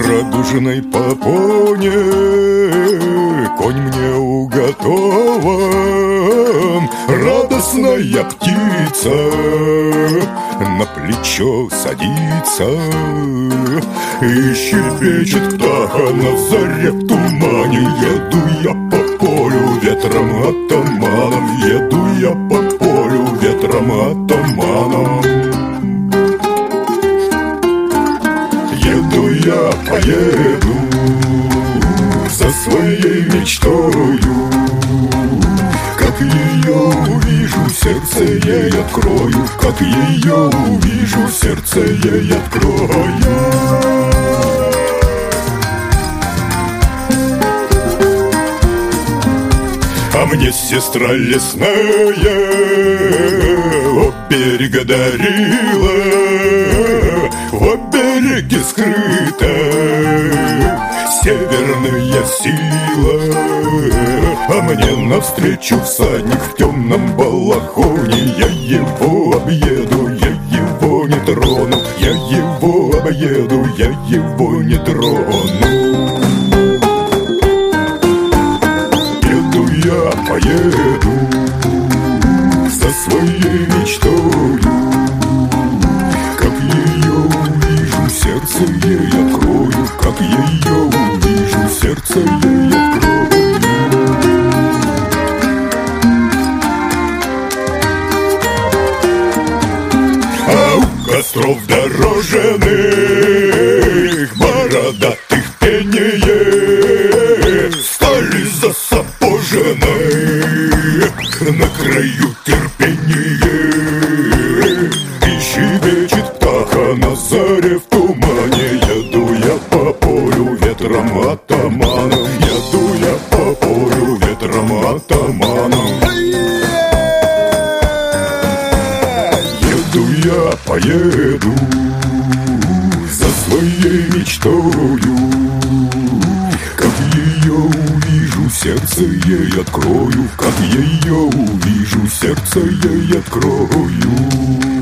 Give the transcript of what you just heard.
радужной попоне конь мне уготован. Радостная птица на плечо садится, и щебечет птаха на заре в тумане. Еду я по полю ветром атаманом, еду я по полю ветром атаманом. Еду я, поеду за своей мечтою. Как ее увижу, сердце ей открою. Как ее увижу, сердце ей открою. А мне сестра лесная о берега дарила, о береге скрыта северная сила. А мне навстречу всадник в темном балахоне. Я его объеду, я его не трону. Я его объеду, я его не трону. Я поеду за своей мечтою. Как ее увижу, сердце ей открою. Как ее увижу, сердце ей открою. А у костров дорожных бородатых пение стали засапожены на краю терпения. И щебечет птаха на заре в тумане. Еду я по полю ветром атаманом, еду я по полю ветром атаманом. Еду я, поеду за своей мечтою. Как ее увижу, сердце ей открою. Как ее увижу, сердце ей открою.